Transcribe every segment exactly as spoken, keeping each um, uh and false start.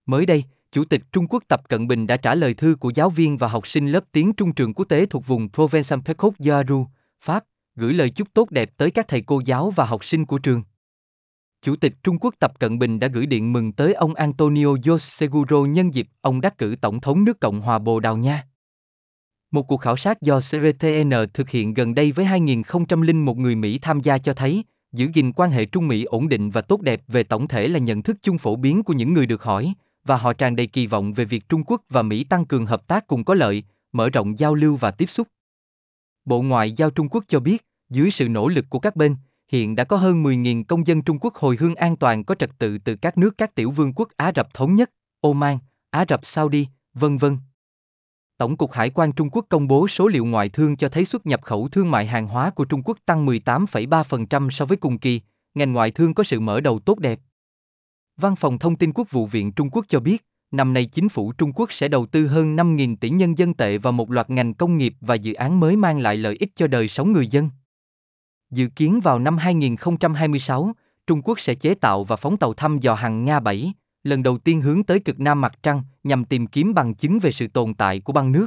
Mới đây, Chủ tịch Trung Quốc Tập Cận Bình đã trả lời thư của giáo viên và học sinh lớp tiếng Trung trường quốc tế thuộc vùng Provence-Alpes-Côte-d'Ivoire, Pháp, gửi lời chúc tốt đẹp tới các thầy cô giáo và học sinh của trường. Chủ tịch Trung Quốc Tập Cận Bình đã gửi điện mừng tới ông Antonio José Seguro nhân dịp ông đắc cử Tổng thống nước Cộng hòa Bồ Đào Nha. Một cuộc khảo sát do xê rờ tê en thực hiện gần đây với hai nghìn không trăm lẻ một người Mỹ tham gia cho thấy, giữ gìn quan hệ Trung Mỹ ổn định và tốt đẹp về tổng thể là nhận thức chung phổ biến của những người được hỏi, và họ tràn đầy kỳ vọng về việc Trung Quốc và Mỹ tăng cường hợp tác cùng có lợi, mở rộng giao lưu và tiếp xúc. Bộ Ngoại giao Trung Quốc cho biết, dưới sự nỗ lực của các bên, hiện đã có hơn mười nghìn công dân Trung Quốc hồi hương an toàn có trật tự từ các nước các tiểu vương quốc Ả Rập Thống Nhất, Oman, Ả Rập Saudi, vân vân. Tổng cục Hải quan Trung Quốc công bố số liệu ngoại thương cho thấy xuất nhập khẩu thương mại hàng hóa của Trung Quốc tăng mười tám phẩy ba phần trăm so với cùng kỳ, ngành ngoại thương có sự mở đầu tốt đẹp. Văn phòng Thông tin Quốc vụ viện Trung Quốc cho biết, năm nay chính phủ Trung Quốc sẽ đầu tư hơn năm nghìn tỷ nhân dân tệ vào một loạt ngành công nghiệp và dự án mới mang lại lợi ích cho đời sống người dân. Dự kiến vào năm hai nghìn không trăm hai mươi sáu, Trung Quốc sẽ chế tạo và phóng tàu thăm dò hàng Nga bảy, lần đầu tiên hướng tới cực nam mặt trăng nhằm tìm kiếm bằng chứng về sự tồn tại của băng nước.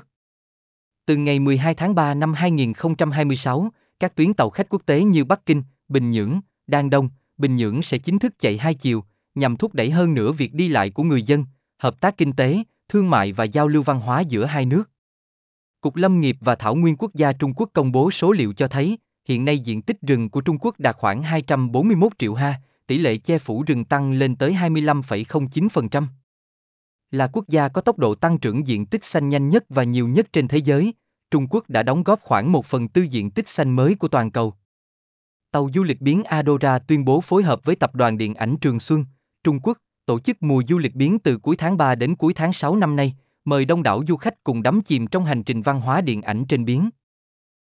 Từ ngày mười hai tháng ba năm hai nghìn không trăm hai mươi sáu, các tuyến tàu khách quốc tế như Bắc Kinh, Bình Nhưỡng, Đan Đông, Bình Nhưỡng sẽ chính thức chạy hai chiều, nhằm thúc đẩy hơn nữa việc đi lại của người dân, hợp tác kinh tế, thương mại và giao lưu văn hóa giữa hai nước. Cục Lâm nghiệp và Thảo nguyên Quốc gia Trung Quốc công bố số liệu cho thấy, hiện nay diện tích rừng của Trung Quốc đạt khoảng hai trăm bốn mươi mốt triệu ha, tỷ lệ che phủ rừng tăng lên tới hai mươi lăm phẩy không chín phần trăm. Là quốc gia có tốc độ tăng trưởng diện tích xanh nhanh nhất và nhiều nhất trên thế giới, Trung Quốc đã đóng góp khoảng một phần tư diện tích xanh mới của toàn cầu. Tàu du lịch biến Adora tuyên bố phối hợp với Tập đoàn Điện ảnh Trường Xuân, Trung Quốc, tổ chức mùa du lịch biến từ cuối tháng ba đến cuối tháng sáu năm nay, mời đông đảo du khách cùng đắm chìm trong hành trình văn hóa điện ảnh trên biến.